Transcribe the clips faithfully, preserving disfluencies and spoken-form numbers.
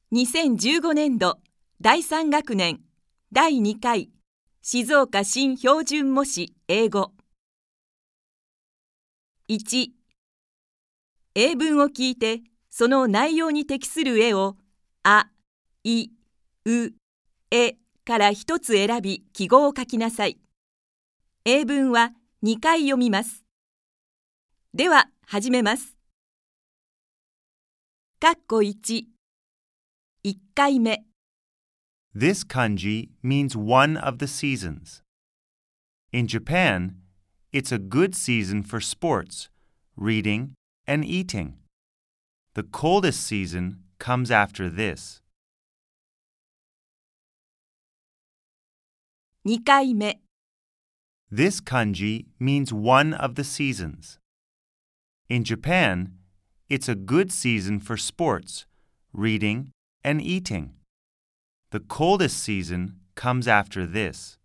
にせんじゅうごねんどだいさん学年だいにかい静岡新標準模試英語。いち、英文を聞いてその内容に適する絵をあ、い、う、えから一つ選び記号を書きなさい。英文はにかい読みます。では始めます。かっこいち、いっかいめ。 This kanji means one of the seasons. In Japan, it's a good season for sports, reading, and eating. The coldest season comes after this. にかいめ。 This kanji means one of the seasons. In Japan, it's a good season for sports, reading, and eating. The coldest season comes after this.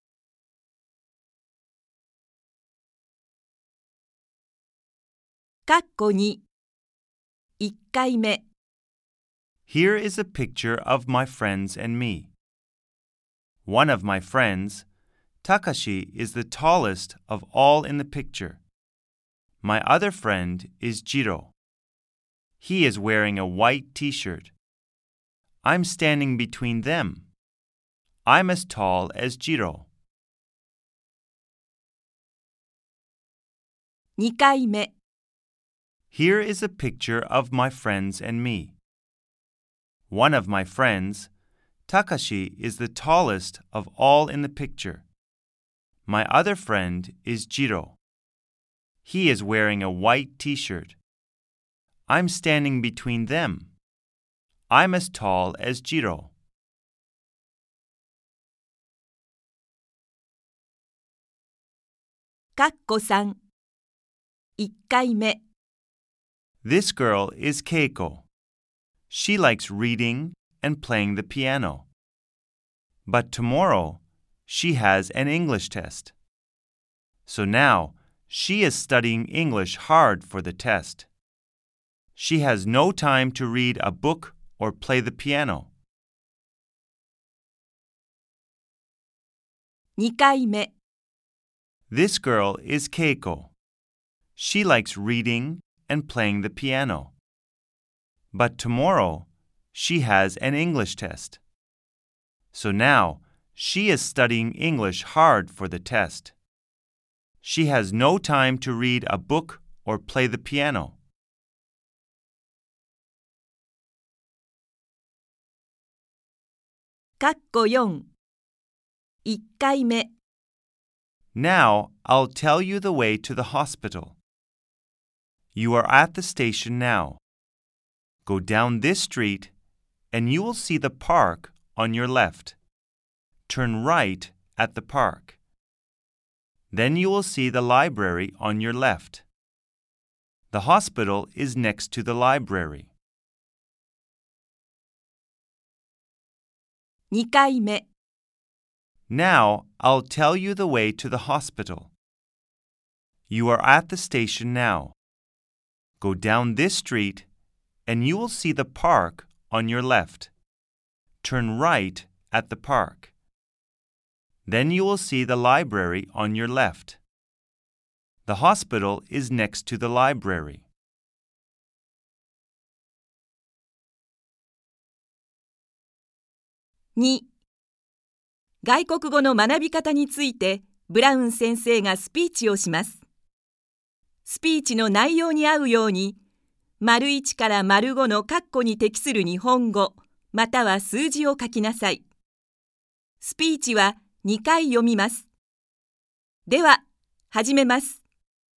かっこに、いっかいめ。 Here is a picture of my friends and me. One of my friends, Takashi, is the tallest of all in the picture. My other friend is Jiro. He is wearing a white t-shirt. I'm standing between them. I'm as tall as Jiro. にかいめ。 Here is a picture of my friends and me. One of my friends, Takashi, is the tallest of all in the picture. My other friend is Jiro. He is wearing a white t-shirt. I'm standing between them. I'm as tall as Jiro. かっこさん、いっかいめ。 This girl is Keiko. She likes reading and playing the piano. But tomorrow, she has an English test. So now, she is studying English hard for the test. She has no time to read a book or play the piano. にかいめ。 This girl is Keiko. She likes reading and playing the piano. But tomorrow, she has an English test. So now, she is studying English hard for the test. She has no time to read a book or play the piano. かっこよん、いっかいめ。 Now, I'll tell you the way to the hospital. You are at the station now. Go down this street, and you will see the park on your left. Turn right at the park. Then you will see the library on your left. The hospital is next to the library. にかいめ。 Now, I'll tell you the way to the hospital. You are at the station now. Go down this street, and you will see the park on your left. Turn right at the park. Then you will see the library on your left. The hospital is next to the library. に、外国語の学び方についてブラウン先生がスピーチをします。スピーチの内容に合うように、丸いちから丸ごの括弧に適する日本語、または数字を書きなさい。スピーチはにかい読みます。では、始めます。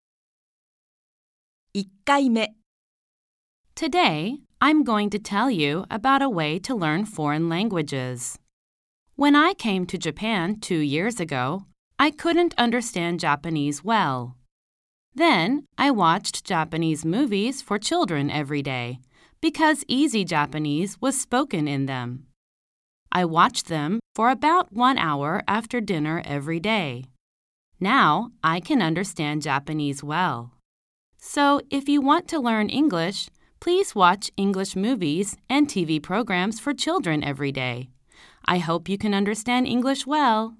いっかいめ。 Today, I'm going to tell you about a way to learn foreign languages. When I came to Japan two years ago, I couldn't understand Japanese well. Then, I watched Japanese movies for children every day because easy Japanese was spoken in them. I watched them for about one hour after dinner every day. Now, I can understand Japanese well. So, if you want to learn English, please watch English movies and T V programs for children every day. I hope you can understand English well.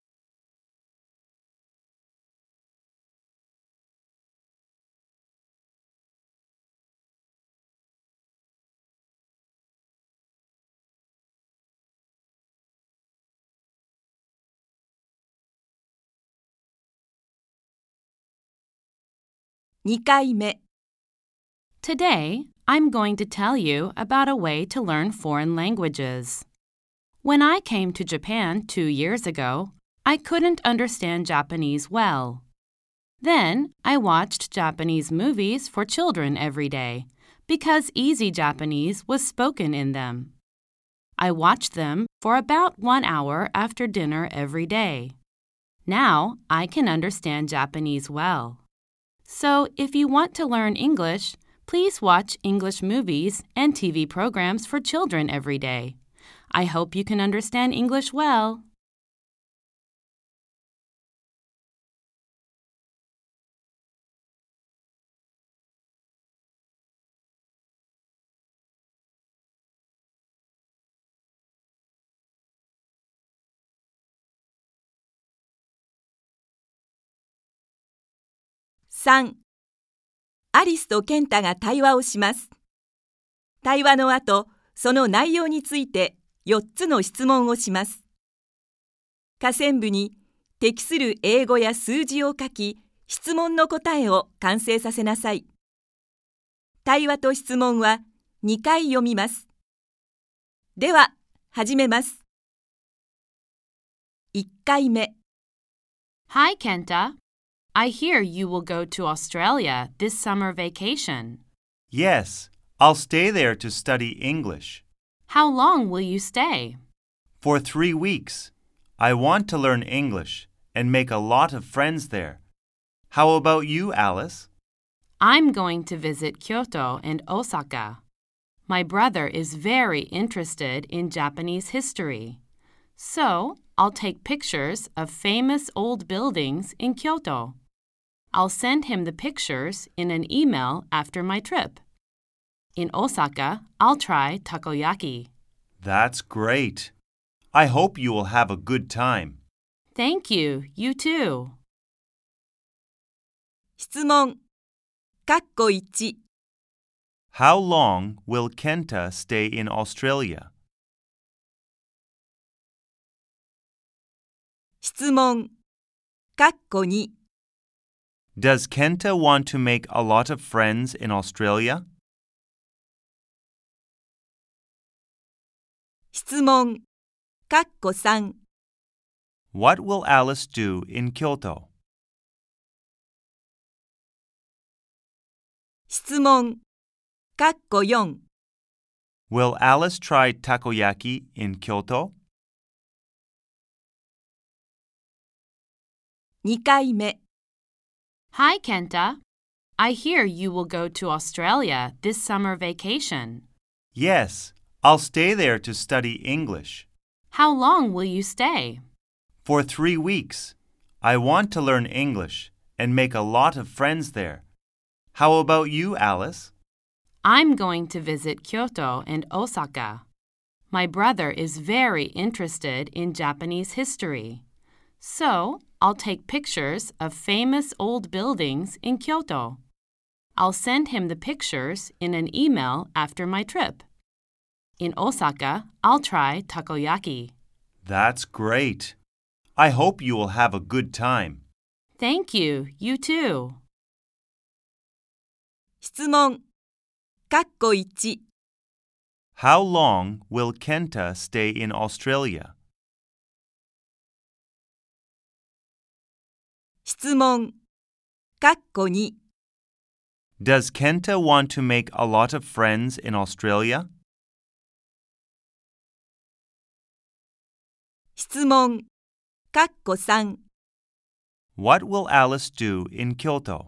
にかいめ Today, I'm going to tell you about a way to learn foreign languages. When I came to Japan two years ago, I couldn't understand Japanese well. Then, I watched Japanese movies for children every day because Easy Japanese was spoken in them. I watched them for about one hour after dinner every day. Now, I can understand Japanese well. So, if you want to learn English, please watch English movies and T V programs for children every day. I hope you can understand English well. さんアリスとケンタが対話をします。対話の後、その内容についてよっつの質問をします。下線部に適する英語や数字を書き、質問の答えを完成させなさい。対話と質問はにかい読みます。では、始めます。いっかいめ Hi, Kenta.I hear you will go to Australia this summer vacation. Yes, I'll stay there to study English. How long will you stay? For three weeks. I want to learn English and make a lot of friends there. How about you, Alice? I'm going to visit Kyoto and Osaka. My brother is very interested in Japanese history. So, I'll take pictures of famous old buildings in Kyoto.I'll send him the pictures in an email after my trip. In Osaka, I'll try takoyaki. That's great. I hope you will have a good time. Thank you. You too. 質問かっこいち How long will Kenta stay in Australia? 質問かっこに Does Kenta want to make a lot of friends in Australia? 質問かっこさん What will Alice do in Kyoto? 質問かっこよん Will Alice try takoyaki in Kyoto? にかいめ Hi, Kenta. I hear you will go to Australia this summer vacation. Yes, I'll stay there to study English. How long will you stay? For three weeks. I want to learn English and make a lot of friends there. How about you, Alice? I'm going to visit Kyoto and Osaka. My brother is very interested in Japanese history. So, I'll take pictures of famous old buildings in Kyoto. I'll send him the pictures in an email after my trip. In Osaka, I'll try takoyaki. That's great. I hope you will have a good time. Thank you. You too. 質問かっこいち How long will Kenta stay in Australia? 質問かっこに Does Kenta want to make a lot of friends in Australia? 質問かっこさん What will Alice do in Kyoto?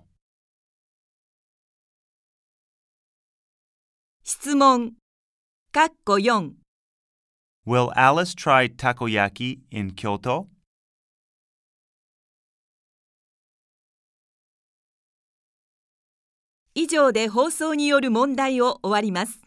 質問かっこよん Will Alice try takoyaki in Kyoto? 以上で放送による問題を終わります。